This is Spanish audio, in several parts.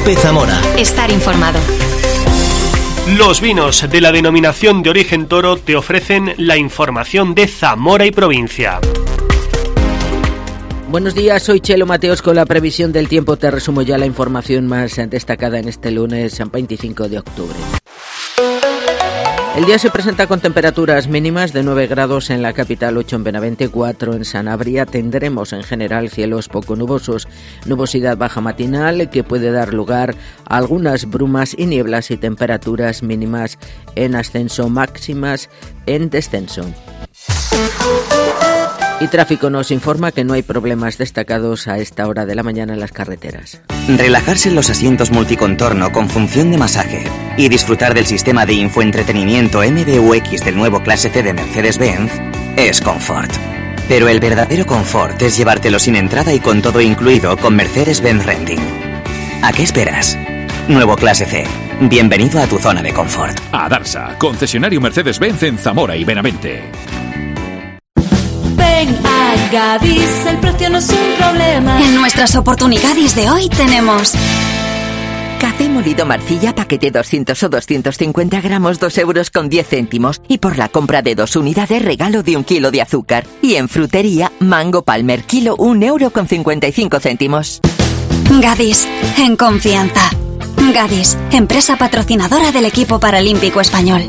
COPE Zamora. Estar informado. Los vinos de la denominación de origen Toro te ofrecen la información de Zamora y provincia. Buenos días, soy Chelo Mateos con la previsión del tiempo. Te resumo ya la información más destacada en este lunes 25 de octubre. El día se presenta con temperaturas mínimas de 9 grados en la capital, 8 en Benavente, 4 en Sanabria. Tendremos en general cielos poco nubosos, nubosidad baja matinal que puede dar lugar a algunas brumas y nieblas y temperaturas mínimas en ascenso, máximas en descenso. Y tráfico nos informa que no hay problemas destacados a esta hora de la mañana en las carreteras. Relajarse en los asientos multicontorno con función de masaje y disfrutar del sistema de infoentretenimiento MBUX del nuevo Clase C de Mercedes-Benz es confort. Pero el verdadero confort es llevártelo sin entrada y con todo incluido con Mercedes-Benz Renting. ¿A qué esperas? Nuevo Clase C. Bienvenido a tu zona de confort. A Darsa, concesionario Mercedes-Benz en Zamora y Benavente. Ven a Gadis, el precio no es un problema. En nuestras oportunidades de hoy tenemos café molido Marcilla, paquete 200 o 250 gramos, 2,10 €. Y por la compra de 2 unidades, regalo de 1 kilo de azúcar. Y en frutería, mango Palmer, kilo, 1,55 €. Gadis, en confianza. Gadis, empresa patrocinadora del equipo paralímpico español.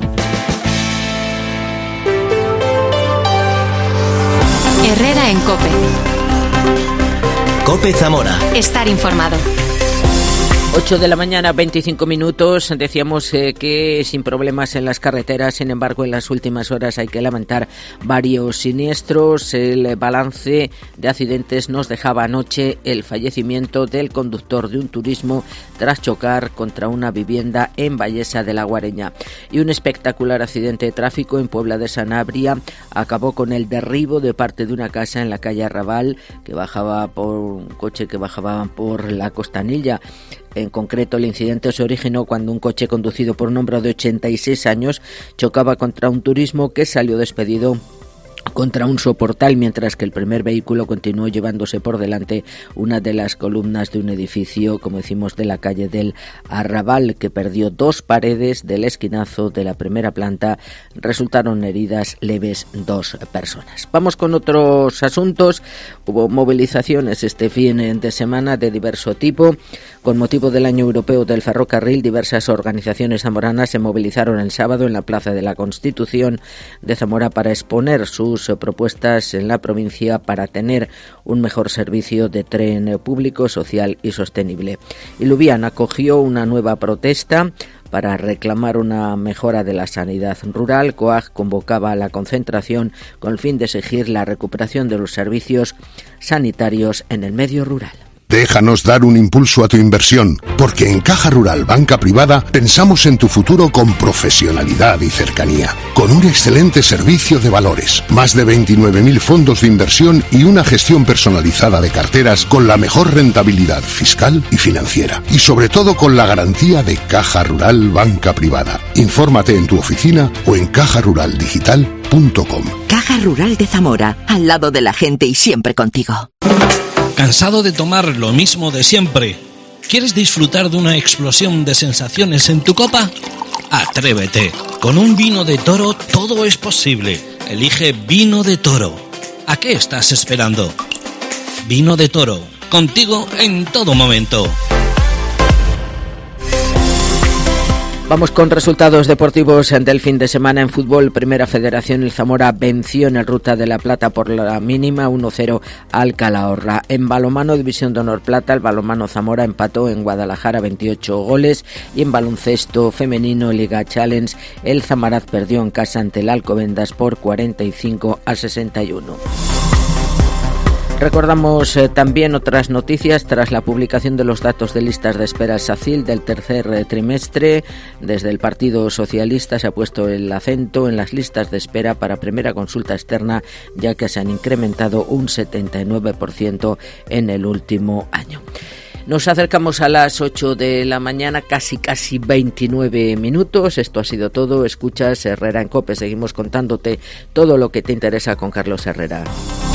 Herrera en COPE. COPE Zamora. Estar informado. 8 de la mañana, 25 minutos. Decíamos que sin problemas en las carreteras, sin embargo, en las últimas horas hay que lamentar varios siniestros. El balance de accidentes nos dejaba anoche el fallecimiento del conductor de un turismo tras chocar contra una vivienda en Vallesa de la Guareña. Y un espectacular accidente de tráfico en Puebla de Sanabria acabó con el derribo de parte de una casa en la calle Arrabal, que bajaba por un coche que bajaba por la Costanilla. En concreto, el incidente se originó cuando un coche conducido por un hombre de 86 años chocaba contra un turismo que salió despedido contra un soportal, mientras que el primer vehículo continuó llevándose por delante una de las columnas de un edificio, como decimos, de la calle del Arrabal, que perdió 2 paredes del esquinazo de la primera planta. Resultaron heridas leves 2 personas. Vamos con otros asuntos. Hubo movilizaciones este fin de semana de diverso tipo. Con motivo del Año Europeo del Ferrocarril, diversas organizaciones zamoranas se movilizaron el sábado en la Plaza de la Constitución de Zamora para exponer sus propuestas en la provincia para tener un mejor servicio de tren público, social y sostenible. Y Lubián acogió una nueva protesta para reclamar una mejora de la sanidad rural. COAG convocaba a la concentración con el fin de exigir la recuperación de los servicios sanitarios en el medio rural. Déjanos dar un impulso a tu inversión, porque en Caja Rural Banca Privada pensamos en tu futuro con profesionalidad y cercanía, con un excelente servicio de valores, más de 29.000 fondos de inversión y una gestión personalizada de carteras con la mejor rentabilidad fiscal y financiera, y sobre todo con la garantía de Caja Rural Banca Privada. Infórmate en tu oficina o en cajaruraldigital.com. Caja Rural de Zamora, al lado de la gente y siempre contigo. ¿Cansado de tomar lo mismo de siempre? ¿Quieres disfrutar de una explosión de sensaciones en tu copa? Atrévete. Con un vino de Toro todo es posible. Elige Vino de Toro. ¿A qué estás esperando? Vino de Toro. Contigo en todo momento. Vamos con resultados deportivos del fin de semana en fútbol. Primera Federación, el Zamora venció en el Ruta de la Plata por la mínima 1-0 al Calahorra. En balonmano, División de Honor Plata, el balonmano Zamora empató en Guadalajara 28 goles. Y en baloncesto femenino, Liga Challenge, el Zamaraz perdió en casa ante el Alcobendas por 45-61. Recordamos también otras noticias. Tras la publicación de los datos de listas de espera SACIL del tercer trimestre, desde el Partido Socialista se ha puesto el acento en las listas de espera para primera consulta externa, ya que se han incrementado un 79% en el último año. Nos acercamos a las 8 de la mañana, casi 29 minutos. Esto ha sido todo. Escuchas Herrera en COPE. Seguimos contándote todo lo que te interesa con Carlos Herrera.